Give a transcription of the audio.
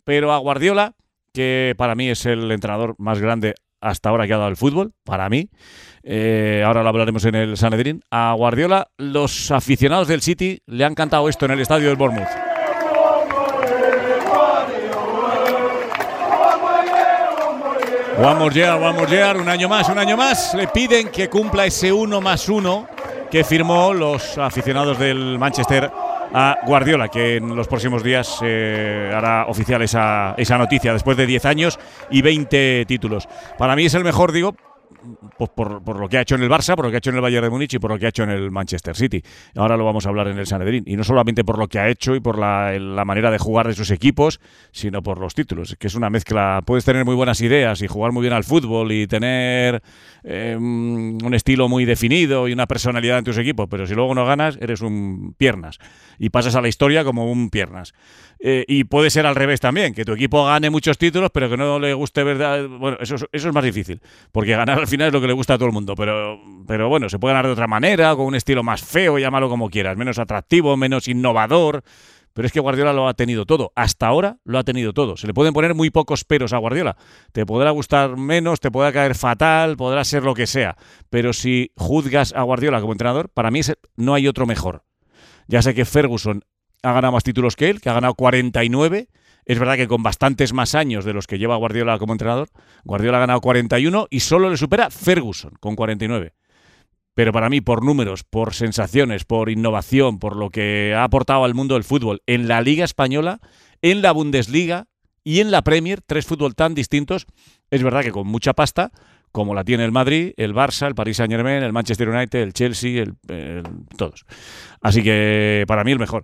pero a Guardiola, que para mí es el entrenador más grande hasta ahora que ha dado el fútbol, para mí. Ahora lo hablaremos en el Sanedrín. A Guardiola, los aficionados del City le han cantado esto en el estadio del Bournemouth. One more year, un año más. Le piden que cumpla ese 1+1 que firmó los aficionados del Manchester a Guardiola, que en los próximos días hará oficial esa noticia, después de 10 años y 20 títulos. Para mí es el mejor, digo, pues por lo que ha hecho en el Barça, por lo que ha hecho en el Bayern de Múnich y por lo que ha hecho en el Manchester City. Ahora lo vamos a hablar en el Sanedrín. Y no solamente por lo que ha hecho y por la manera de jugar de sus equipos, sino por los títulos, que es una mezcla. Puedes tener muy buenas ideas y jugar muy bien al fútbol y tener un estilo muy definido y una personalidad en tus equipos, pero si luego no ganas, eres un piernas y pasas a la historia como un piernas. Y puede ser al revés también, que tu equipo gane muchos títulos, pero que no le guste verdad. Bueno, eso es más difícil, porque ganar al final es lo que le gusta a todo el mundo, pero bueno, se puede ganar de otra manera, con un estilo más feo, llámalo como quieras, menos atractivo, menos innovador. Pero es que Guardiola lo ha tenido todo. Hasta ahora lo ha tenido todo. Se le pueden poner muy pocos peros a Guardiola. Te podrá gustar menos, te podrá caer fatal, podrá ser lo que sea. Pero si juzgas a Guardiola como entrenador, para mí no hay otro mejor. Ya sé que Ferguson ha ganado más títulos que él, que ha ganado 49. Es verdad que con bastantes más años de los que lleva Guardiola como entrenador. Guardiola ha ganado 41 y solo le supera Ferguson con 49. Pero para mí, por números, por sensaciones, por innovación, por lo que ha aportado al mundo del fútbol en la Liga Española, en la Bundesliga y en la Premier, 3 fútbol tan distintos, es verdad que con mucha pasta, como la tiene el Madrid, el Barça, el Paris Saint-Germain, el Manchester United, el Chelsea, todos. Así que para mí el mejor.